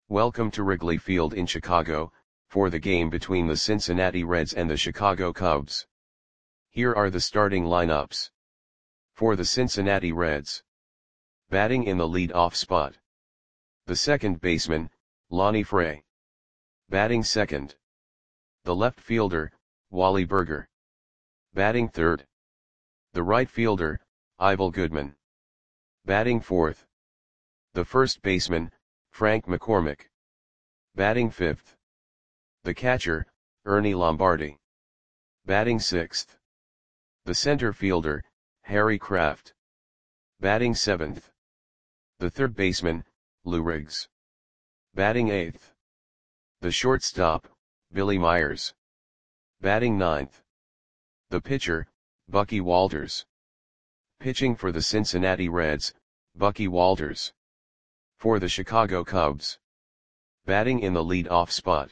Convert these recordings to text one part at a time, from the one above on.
Welcome to Wrigley Field in Chicago, for the game between the Cincinnati Reds and the Chicago Cubs. Here are the starting lineups. For the Cincinnati Reds. Batting in the lead-off spot. The second baseman, Lonnie Fray. Batting second. The left fielder, Wally Burger. Batting third. The right fielder, Ivel Goodman. Batting fourth. The first baseman, Frank McCormick. Batting fifth. The catcher, Ernie Lombardi. Batting sixth. The center fielder, Harry Kraft. Batting seventh. The third baseman, Lou Riggs. Batting eighth. The shortstop, Billy Myers. Batting ninth. The pitcher, Bucky Walters. Pitching for the Cincinnati Reds, Bucky Walters. For the Chicago Cubs. Batting in the lead-off spot.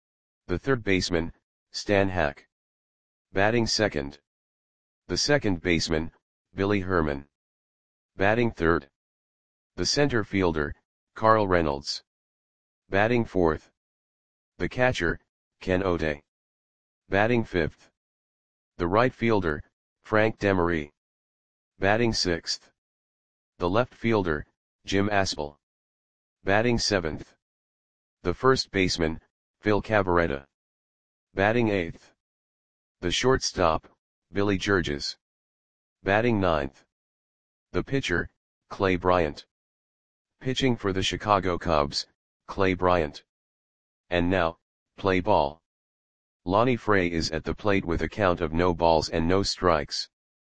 The third baseman, Stan Hack. Batting second. The second baseman, Billy Herman. Batting third. The center fielder, Carl Reynolds. Batting fourth. The catcher, Ken O'Day. Batting fifth. The right fielder, Frank Demery. Batting sixth. The left fielder, Jim Aspel. Batting seventh. The first baseman, Phil Cavarretta. Batting eighth. The shortstop, Billy Georges. Batting ninth. The pitcher, Clay Bryant. Pitching for the Chicago Cubs, Clay Bryant. And now, play ball. Lonnie Fray is at the plate with a count of no balls and no strikes.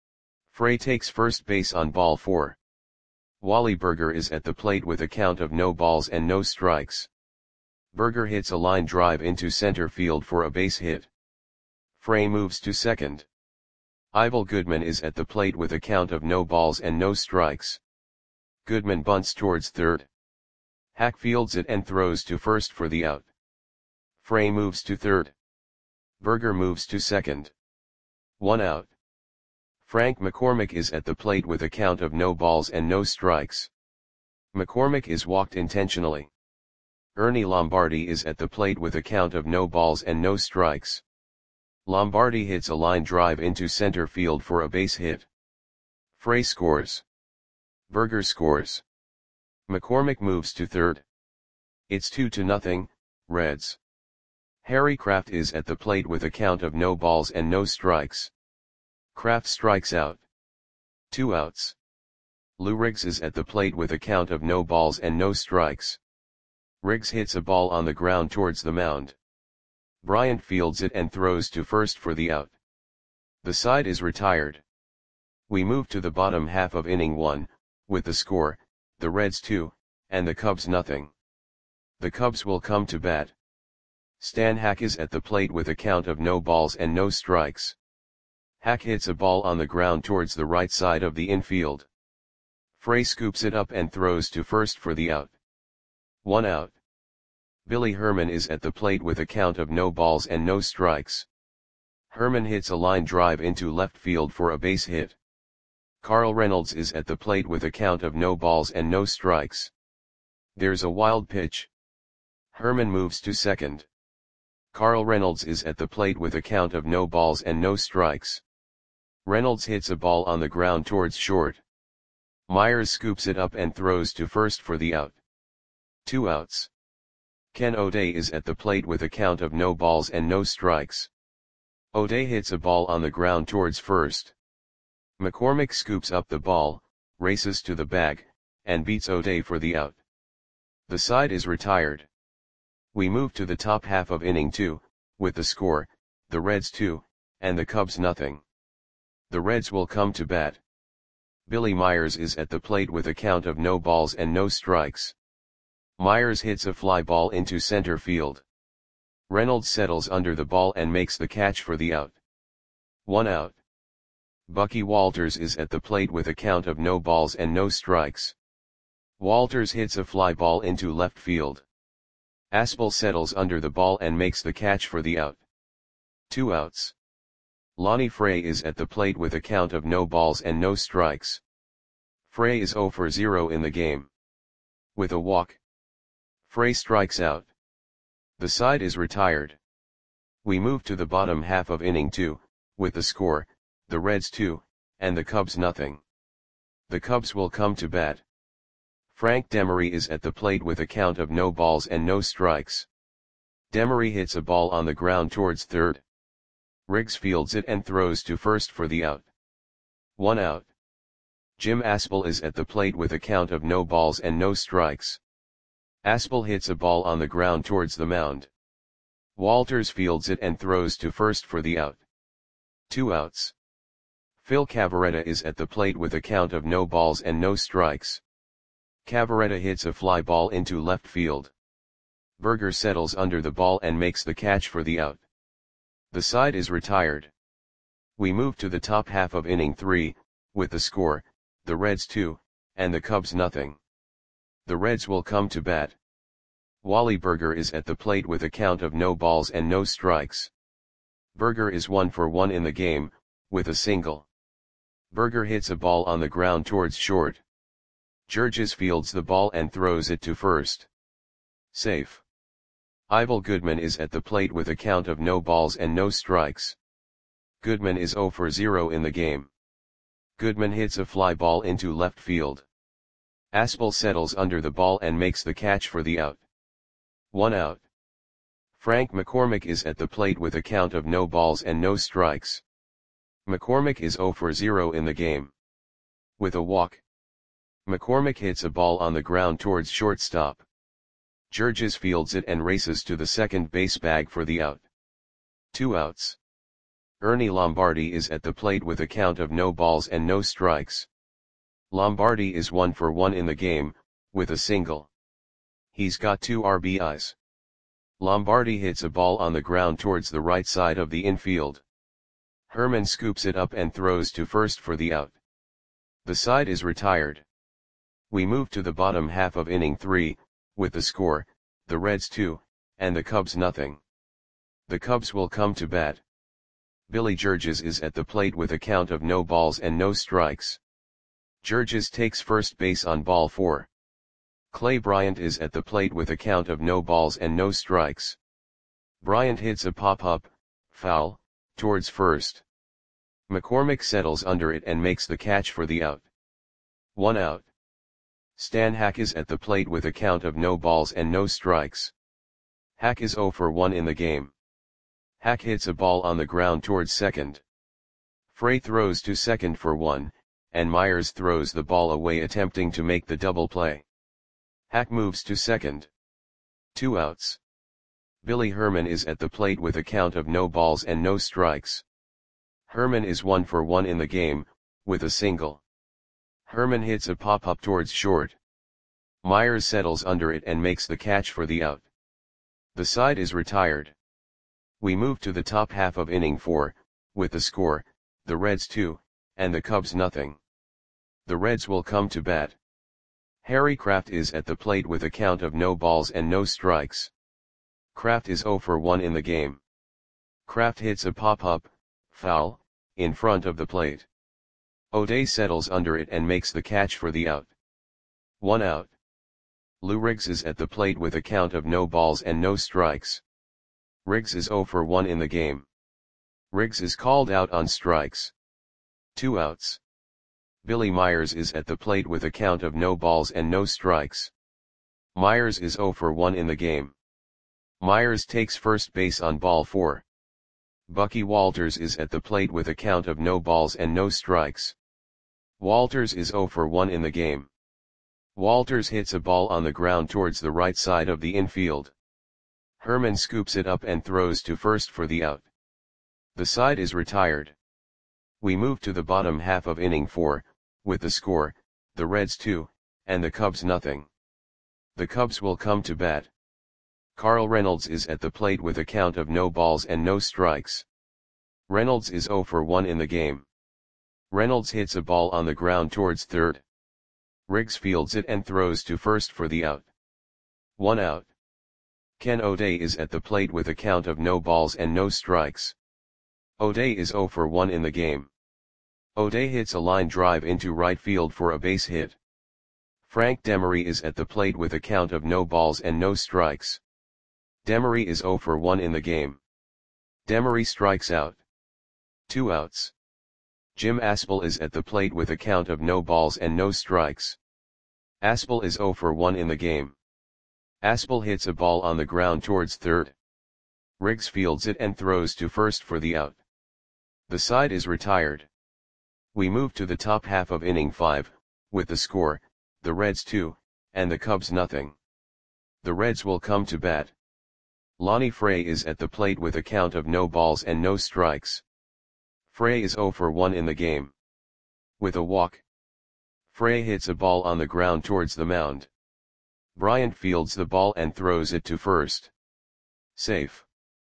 Fray takes first base on ball 4. Wally Burger is at the plate with a count of no balls and no strikes. Burger hits a line drive into center field for a base hit. Fray moves to second. Ivel Goodman is at the plate with a count of no balls and no strikes. Goodman bunts towards third. Hack fields it and throws to first for the out. Fray moves to third. Burger moves to second. 1 out. Frank McCormick is at the plate with a count of no balls and no strikes. McCormick is walked intentionally. Ernie Lombardi is at the plate with a count of no balls and no strikes. Lombardi hits a line drive into center field for a base hit. Fray scores. Burger scores. McCormick moves to third. It's 2-0, Reds. Harry Kraft is at the plate with a count of no balls and no strikes. Kraft strikes out. 2 outs. Lou Riggs is at the plate with a count of no balls and no strikes. Riggs hits a ball on the ground towards the mound. Bryant fields it and throws to first for the out. The side is retired. We move to the bottom half of inning 1, with the score, the Reds 2, and the Cubs nothing. The Cubs will come to bat. Stan Hack is at the plate with a count of no balls and no strikes. Hack hits a ball on the ground towards the right side of the infield. Fray scoops it up and throws to first for the out. 1 out. Billy Herman is at the plate with a count of no balls and no strikes. Herman hits a line drive into left field for a base hit. Carl Reynolds is at the plate with a count of no balls and no strikes. There's a wild pitch. Herman moves to second. Carl Reynolds is at the plate with a count of no balls and no strikes. Reynolds hits a ball on the ground towards short. Myers scoops it up and throws to first for the out. 2 outs. Ken O'Day is at the plate with a count of no balls and no strikes. O'Day hits a ball on the ground towards first. McCormick scoops up the ball, races to the bag, and beats O'Day for the out. The side is retired. We move to the top half of inning 2, with the score, the Reds 2, and the Cubs nothing. The Reds will come to bat. Billy Myers is at the plate with a count of no balls and no strikes. Myers hits a fly ball into center field. Reynolds settles under the ball and makes the catch for the out. 1 out. Bucky Walters is at the plate with a count of no balls and no strikes. Walters hits a fly ball into left field. Aspel settles under the ball and makes the catch for the out. 2 outs. Lonnie Fray is at the plate with a count of no balls and no strikes. Fray is 0 for 0 in the game. With a walk, Frey strikes out. The side is retired. We move to the bottom half of inning 2, with the score, the Reds 2, and the Cubs nothing. The Cubs will come to bat. Frank Demery is at the plate with a count of no balls and no strikes. Demery hits a ball on the ground towards third. Riggs fields it and throws to first for the out. 1 out. Jim Aspel is at the plate with a count of no balls and no strikes. Aspel hits a ball on the ground towards the mound. Walters fields it and throws to first for the out. 2 outs. Phil Cavarretta is at the plate with a count of no balls and no strikes. Cavarretta hits a fly ball into left field. Berger settles under the ball and makes the catch for the out. The side is retired. We move to the top half of inning 3, with the score, the Reds 2, and the Cubs nothing. The Reds will come to bat. Wally Berger is at the plate with a count of no balls and no strikes. Berger is 1 for 1 in the game, with a single. Berger hits a ball on the ground towards short. Georges fields the ball and throws it to first. Safe. Ivel Goodman is at the plate with a count of no balls and no strikes. Goodman is 0 for 0 in the game. Goodman hits a fly ball into left field. Aspel settles under the ball and makes the catch for the out. 1 out. Frank McCormick is at the plate with a count of no balls and no strikes. McCormick is 0 for 0 in the game. With a walk. McCormick hits a ball on the ground towards shortstop. Georges fields it and races to the second base bag for the out. 2 outs. Ernie Lombardi is at the plate with a count of no balls and no strikes. Lombardi is 1 for 1 in the game, with a single. He's got 2 RBIs. Lombardi hits a ball on the ground towards the right side of the infield. Herman scoops it up and throws to first for the out. The side is retired. We move to the bottom half of inning 3, with the score, the Reds 2, and the Cubs nothing. The Cubs will come to bat. Billy Georges is at the plate with a count of no balls and no strikes. Georges takes first base on ball 4. Clay Bryant is at the plate with a count of no balls and no strikes. Bryant hits a pop-up, foul, towards first. McCormick settles under it and makes the catch for the out. 1 out. Stan Hack is at the plate with a count of no balls and no strikes. Hack is 0 for 1 in the game. Hack hits a ball on the ground towards second. Frey throws to second for 1, and Myers throws the ball away attempting to make the double play. Hack moves to second. 2 outs. Billy Herman is at the plate with a count of no balls and no strikes. Herman is 1 for 1 in the game, with a single. Herman hits a pop-up towards short. Myers settles under it and makes the catch for the out. The side is retired. We move to the top half of inning 4, with the score, the Reds 2, and the Cubs nothing. The Reds will come to bat. Harry Kraft is at the plate with a count of no balls and no strikes. Kraft is 0 for 1 in the game. Kraft hits a pop-up, foul, in front of the plate. O'Day settles under it and makes the catch for the out. 1 out. Lou Riggs is at the plate with a count of no balls and no strikes. Riggs is 0 for 1 in the game. Riggs is called out on strikes. 2 outs. Billy Myers is at the plate with a count of no balls and no strikes. Myers is 0 for 1 in the game. Myers takes first base on ball 4. Bucky Walters is at the plate with a count of no balls and no strikes. Walters is 0 for 1 in the game. Walters hits a ball on the ground towards the right side of the infield. Herman scoops it up and throws to first for the out. The side is retired. We move to the bottom half of inning 4, with the score, the Reds 2, and the Cubs nothing. The Cubs will come to bat. Carl Reynolds is at the plate with a count of no balls and no strikes. Reynolds is 0 for 1 in the game. Reynolds hits a ball on the ground towards third. Riggs fields it and throws to first for the out. 1 out. Ken O'Day is at the plate with a count of no balls and no strikes. O'Day is 0 for 1 in the game. O'Day hits a line drive into right field for a base hit. Frank Demery is at the plate with a count of no balls and no strikes. Demery is 0 for 1 in the game. Demery strikes out. 2 outs. Jim Aspel is at the plate with a count of no balls and no strikes. Aspel is 0 for 1 in the game. Aspel hits a ball on the ground towards third. Riggs fields it and throws to first for the out. The side is retired. We move to the top half of inning 5, with the score, the Reds 2, and the Cubs nothing. The Reds will come to bat. Lonnie Frey is at the plate with a count of no balls and no strikes. Frey is 0 for 1 in the game. With a walk. Frey hits a ball on the ground towards the mound. Bryant fields the ball and throws it to first. Safe.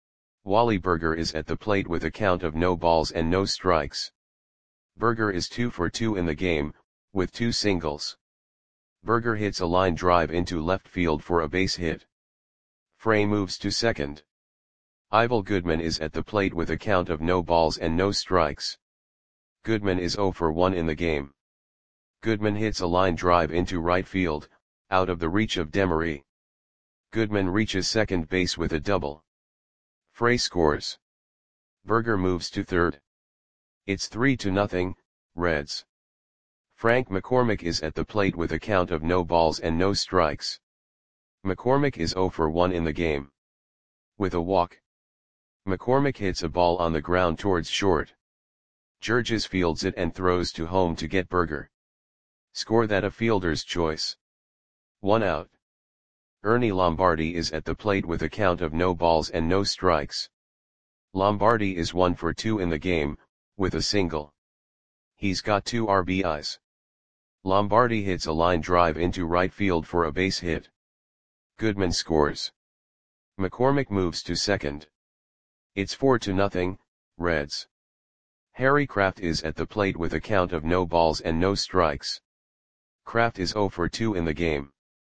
Wally Burger is at the plate with a count of no balls and no strikes. Burger is 2 for 2 in the game, with 2 singles. Burger hits a line drive into left field for a base hit. Frey moves to second. Ivel Goodman is at the plate with a count of no balls and no strikes. Goodman is 0 for 1 in the game. Goodman hits a line drive into right field, out of the reach of Demery. Goodman reaches second base with a double. Frey scores. Burger moves to third. It's 3-0, Reds. Frank McCormick is at the plate with a count of no balls and no strikes. McCormick is 0 for 1 in the game. With a walk. McCormick hits a ball on the ground towards short. Georges fields it and throws to home to get Burger. Score that a fielder's choice. 1 out. Ernie Lombardi is at the plate with a count of no balls and no strikes. Lombardi is 1 for 2 in the game, with a single. He's got 2 RBIs. Lombardi hits a line drive into right field for a base hit. Goodman scores. McCormick moves to second. It's 4-0, Reds. Harry Kraft is at the plate with a count of no balls and no strikes. Kraft is 0 for 2 in the game.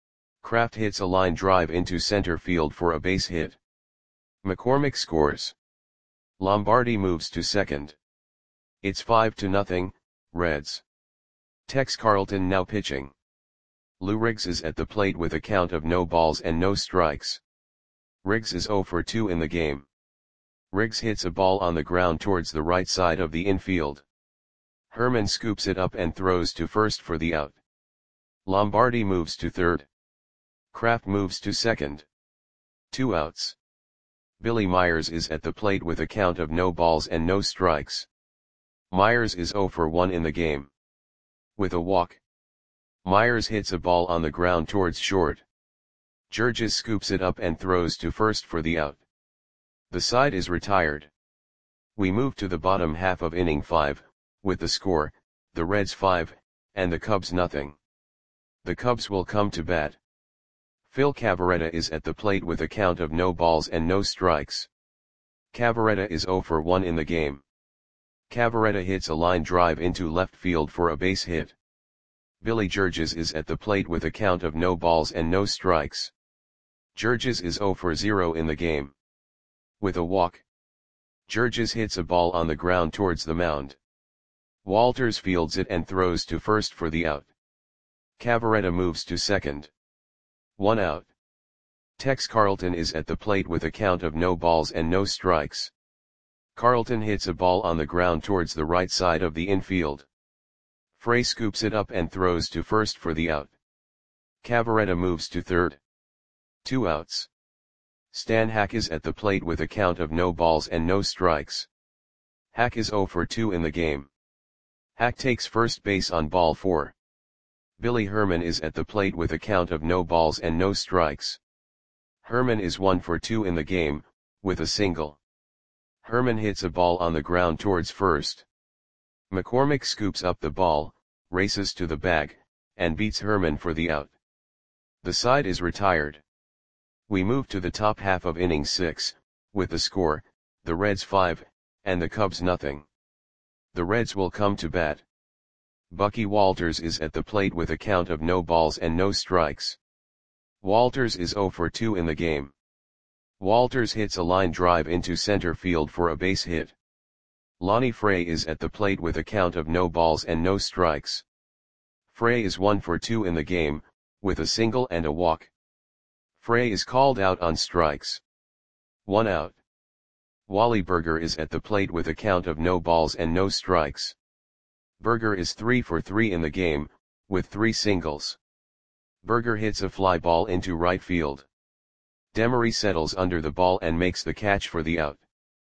Kraft hits a line drive into center field for a base hit. McCormick scores. Lombardi moves to second. It's 5-0, Reds. Tex Carlton now pitching. Lou Riggs is at the plate with a count of no balls and no strikes. Riggs is 0 for 2 in the game. Riggs hits a ball on the ground towards the right side of the infield. Herman scoops it up and throws to first for the out. Lombardi moves to third. Kraft moves to second. 2 outs. Billy Myers is at the plate with a count of no balls and no strikes. Myers is 0 for 1 in the game. With a walk. Myers hits a ball on the ground towards short. Georges scoops it up and throws to first for the out. The side is retired. We move to the bottom half of inning 5, with the score, the Reds 5, and the Cubs nothing. The Cubs will come to bat. Phil Cavarretta is at the plate with a count of no balls and no strikes. Cavarretta is 0 for 1 in the game. Cavarretta hits a line drive into left field for a base hit. Billy Georges is at the plate with a count of no balls and no strikes. Georges is 0 for 0 in the game. With a walk. Georges hits a ball on the ground towards the mound. Walters fields it and throws to first for the out. Cavarretta moves to second. 1 out. Tex Carlton is at the plate with a count of no balls and no strikes. Carlton hits a ball on the ground towards the right side of the infield. Frey scoops it up and throws to first for the out. Cavarretta moves to third. 2 outs. Stan Hack is at the plate with a count of no balls and no strikes. Hack is 0 for 2 in the game. Hack takes first base on ball 4. Billy Herman is at the plate with a count of no balls and no strikes. Herman is 1 for 2 in the game, with a single. Herman hits a ball on the ground towards first. McCormick scoops up the ball, races to the bag, and beats Herman for the out. The side is retired. We move to the top half of inning 6, with the score, the Reds 5, and the Cubs nothing. The Reds will come to bat. Bucky Walters is at the plate with a count of no balls and no strikes. Walters is 0 for 2 in the game. Walters hits a line drive into center field for a base hit. Lonnie Frey is at the plate with a count of no balls and no strikes. Frey is 1 for 2 in the game, with a single and a walk. Frey is called out on strikes. 1 out. Wally Berger is at the plate with a count of no balls and no strikes. Berger is 3 for 3 in the game, with 3 singles. Berger hits a fly ball into right field. Demery settles under the ball and makes the catch for the out.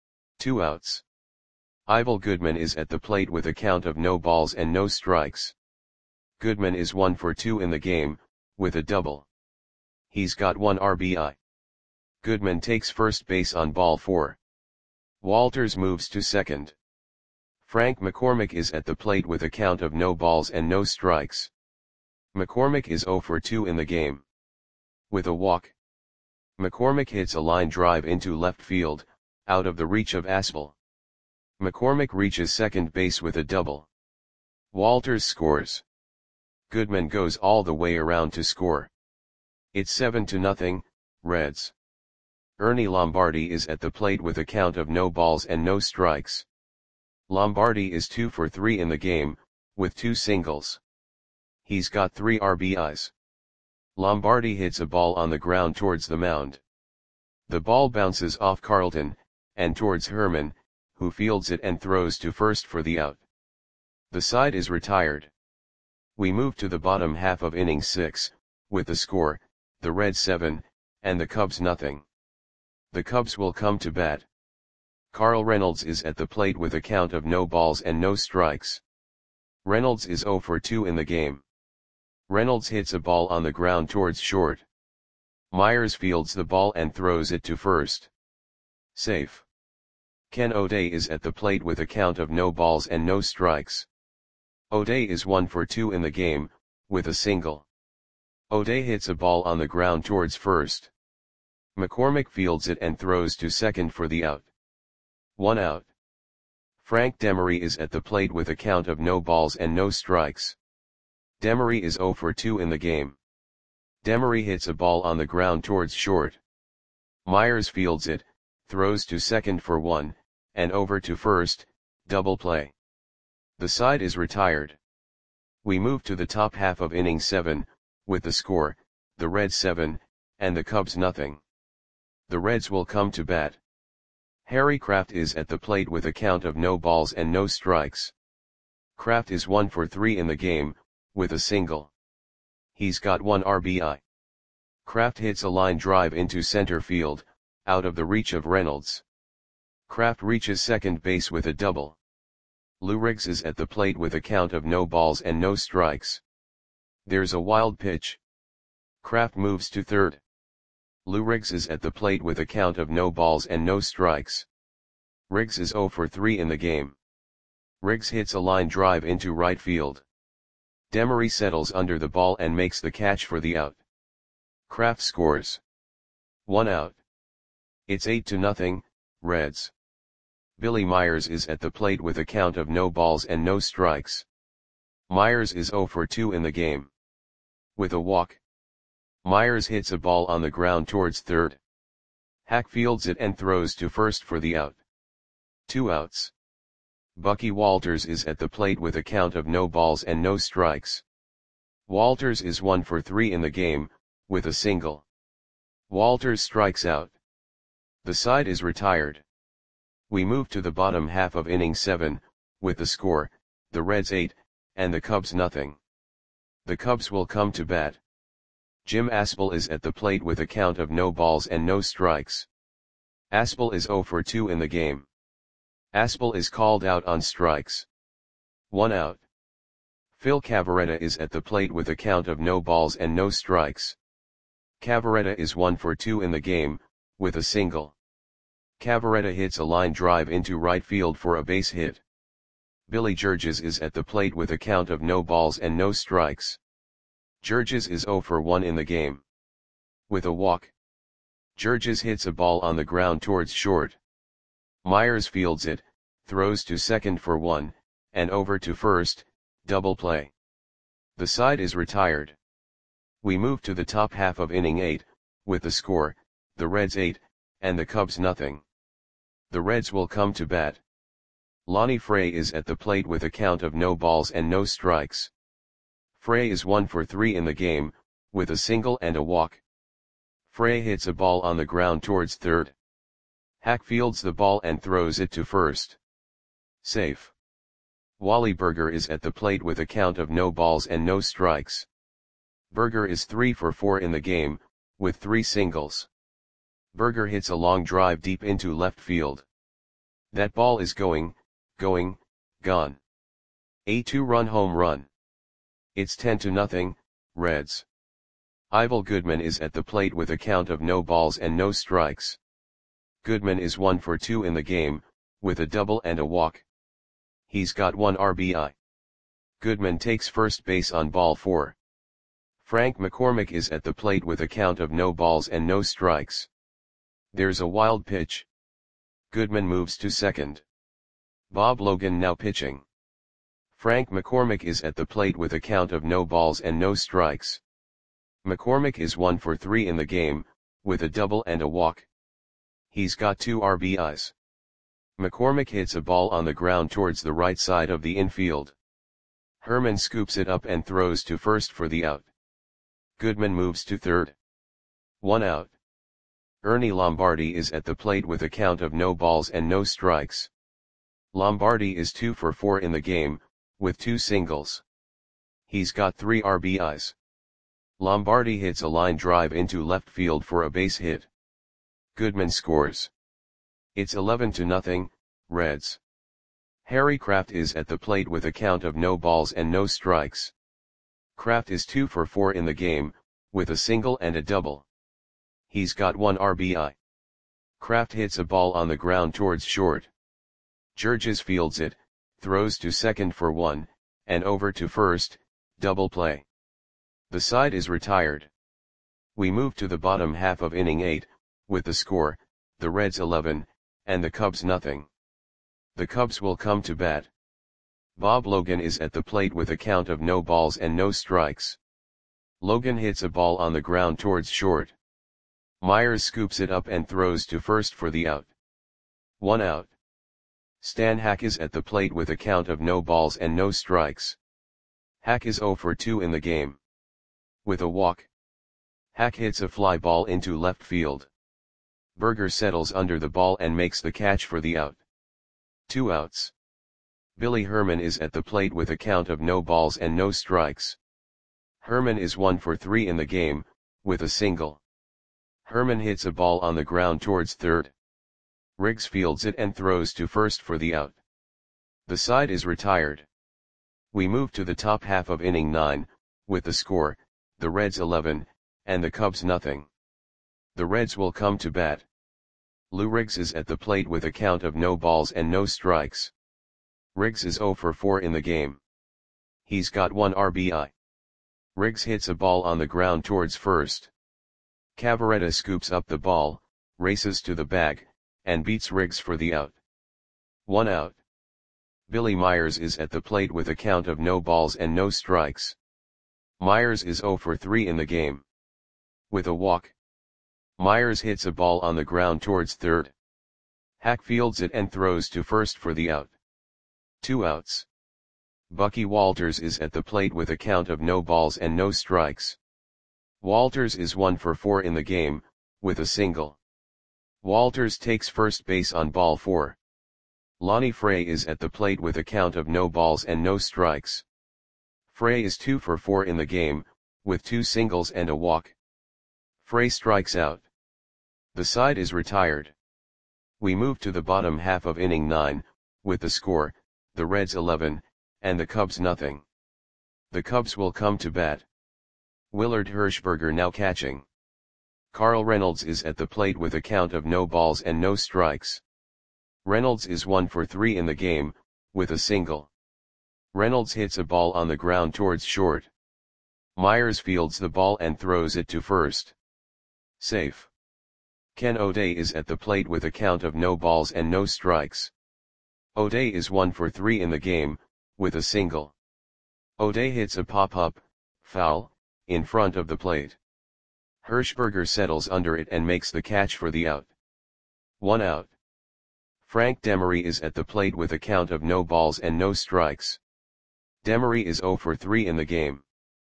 2 outs. Ivel Goodman is at the plate with a count of no balls and no strikes. Goodman is 1 for 2 in the game, with a double. He's got 1 RBI. Goodman takes first base on ball 4. Walters moves to second. Frank McCormick is at the plate with a count of no balls and no strikes. McCormick is 0 for 2 in the game. With a walk. McCormick hits a line drive into left field, out of the reach of Aspel. McCormick reaches second base with a double. Walters scores. Goodman goes all the way around to score. It's 7-0, Reds. Ernie Lombardi is at the plate with a count of no balls and no strikes. Lombardi is 2 for 3 in the game, with 2 singles. He's got 3 RBIs. Lombardi hits a ball on the ground towards the mound. The ball bounces off Carlton, and towards Herman, who fields it and throws to first for the out. The side is retired. We move to the bottom half of inning 6, with the score, the Reds 7, and the Cubs nothing. The Cubs will come to bat. Carl Reynolds is at the plate with a count of no balls and no strikes. Reynolds is 0 for 2 in the game. Reynolds hits a ball on the ground towards short. Myers fields the ball and throws it to first. Safe. Ken O'Day is at the plate with a count of no balls and no strikes. O'Day is 1 for 2 in the game, with a single. O'Day hits a ball on the ground towards first. McCormick fields it and throws to second for the out. 1 out. Frank Demery is at the plate with a count of no balls and no strikes. Demery is 0 for 2 in the game. Demery hits a ball on the ground towards short. Myers fields it, throws to second for 1, and over to first, double play. The side is retired. We move to the top half of inning 7, with the score, the Reds 7, and the Cubs nothing. The Reds will come to bat. Harry Kraft is at the plate with a count of no balls and no strikes. Kraft is 1 for 3 in the game, with a single. He's got 1 RBI. Kraft hits a line drive into center field, out of the reach of Reynolds. Kraft reaches second base with a double. Lou Riggs is at the plate with a count of no balls and no strikes. There's a wild pitch. Kraft moves to third. Lou Riggs is at the plate with a count of no balls and no strikes. Riggs is 0 for 3 in the game. Riggs hits a line drive into right field. Demery settles under the ball and makes the catch for the out. Kraft scores. 1 out. It's 8-0, Reds. Billy Myers is at the plate with a count of no balls and no strikes. Myers is 0 for 2 in the game. With a walk. Myers hits a ball on the ground towards third. Hack fields it and throws to first for the out. 2 outs. Bucky Walters is at the plate with a count of no balls and no strikes. Walters is 1 for 3 in the game, with a single. Walters strikes out. The side is retired. We move to the bottom half of inning 7, with the score, the Reds 8, and the Cubs nothing. The Cubs will come to bat. Jim Aspel is at the plate with a count of no balls and no strikes. Aspel is 0 for 2 in the game. Aspel is called out on strikes. 1 out. Phil Cavarretta is at the plate with a count of no balls and no strikes. Cavarretta is 1 for 2 in the game, with a single. Cavarretta hits a line drive into right field for a base hit. Billy Georges is at the plate with a count of no balls and no strikes. Georges is 0 for 1 in the game. With a walk. Georges hits a ball on the ground towards short. Myers fields it, throws to second for 1, and over to first, double play. The side is retired. We move to the top half of inning 8, with the score, the Reds 8, and the Cubs nothing. The Reds will come to bat. Lonnie Frey is at the plate with a count of no balls and no strikes. Frey is 1 for 3 in the game, with a single and a walk. Frey hits a ball on the ground towards third. Hack fields the ball and throws it to first. Safe. Wally Berger is at the plate with a count of no balls and no strikes. Berger is 3 for 4 in the game, with 3 singles. Berger hits a long drive deep into left field. That ball is gone. A 2-run home run. It's 10-0, Reds. Ivel Goodman is at the plate with a count of no balls and no strikes. Goodman is 1 for 2 in the game, with a double and a walk. He's got 1 RBI. Goodman takes first base on ball 4. Frank McCormick is at the plate with a count of no balls and no strikes. There's a wild pitch. Goodman moves to second. Bob Logan now pitching. Frank McCormick is at the plate with a count of no balls and no strikes. McCormick is 1 for 3 in the game, with a double and a walk. He's got 2 RBIs. McCormick hits a ball on the ground towards the right side of the infield. Herman scoops it up and throws to first for the out. Goodman moves to third. 1 out. Ernie Lombardi is at the plate with a count of no balls and no strikes. Lombardi is 2 for 4 in the game, with 2 singles. He's got 3 RBIs. Lombardi hits a line drive into left field for a base hit. Goodman scores. It's 11-0, Reds. Harry Kraft is at the plate with a count of no balls and no strikes. Kraft is 2 for 4 in the game, with a single and a double. He's got 1 RBI. Kraft hits a ball on the ground towards short. Georges fields it, throws to second for 1, and over to first, double play. The side is retired. We move to the bottom half of inning 8, with the score, the Reds 11, and the Cubs nothing. The Cubs will come to bat. Bob Logan is at the plate with a count of no balls and no strikes. Logan hits a ball on the ground towards short. Myers scoops it up and throws to first for the out. 1 out. Stan Hack is at the plate with a count of no balls and no strikes. Hack is 0 for 2 in the game. With a walk. Hack hits a fly ball into left field. Berger settles under the ball and makes the catch for the out. 2 outs. Billy Herman is at the plate with a count of no balls and no strikes. Herman is 1 for 3 in the game, with a single. Herman hits a ball on the ground towards third. Riggs fields it and throws to first for the out. The side is retired. We move to the top half of inning 9, with the score, the Reds 11, and the Cubs nothing. The Reds will come to bat. Lou Riggs is at the plate with a count of no balls and no strikes. Riggs is 0 for 4 in the game. He's got 1 RBI. Riggs hits a ball on the ground towards first. Cavaretta scoops up the ball, races to the bag, and beats Riggs for the out. 1 out. Billy Myers is at the plate with a count of no balls and no strikes. Myers is 0 for 3 in the game. With a walk. Myers hits a ball on the ground towards third. Hack fields it and throws to first for the out. 2 outs. Bucky Walters is at the plate with a count of no balls and no strikes. Walters is 1 for 4 in the game, with a single. Walters takes first base on ball 4. Lonnie Frey is at the plate with a count of no balls and no strikes. Frey is 2 for 4 in the game, with 2 singles and a walk. Frey strikes out. The side is retired. We move to the bottom half of inning 9, with the score, the Reds 11, and the Cubs nothing. The Cubs will come to bat. Willard Hirschberger now catching. Carl Reynolds is at the plate with a count of no balls and no strikes. Reynolds is 1 for 3 in the game, with a single. Reynolds hits a ball on the ground towards short. Myers fields the ball and throws it to first. Safe. Ken O'Day is at the plate with a count of no balls and no strikes. O'Day is 1 for 3 in the game, with a single. O'Day hits a pop-up, foul, in front of the plate. Hirschberger settles under it and makes the catch for the out. 1 out. Frank Demery is at the plate with a count of no balls and no strikes. Demery is 0 for 3 in the game.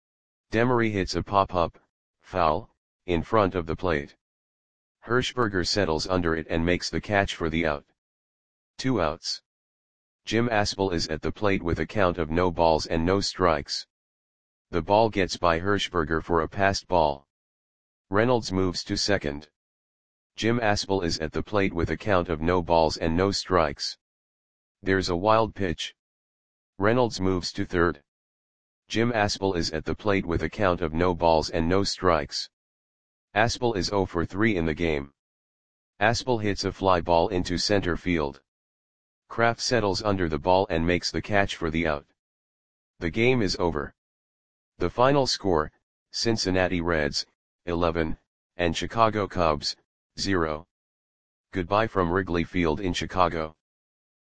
Demery hits a pop-up, foul, in front of the plate. Hershberger settles under it and makes the catch for the out. 2 outs. Jim Aspel is at the plate with a count of no balls and no strikes. The ball gets by Hershberger for a passed ball. Reynolds moves to second. Jim Aspel is at the plate with a count of no balls and no strikes. There's a wild pitch. Reynolds moves to third. Jim Aspel is at the plate with a count of no balls and no strikes. Aspel is 0 for 3 in the game. Aspel hits a fly ball into center field. Kraft settles under the ball and makes the catch for the out. The game is over. The final score, Cincinnati Reds, 11, and Chicago Cubs, 0. Goodbye from Wrigley Field in Chicago.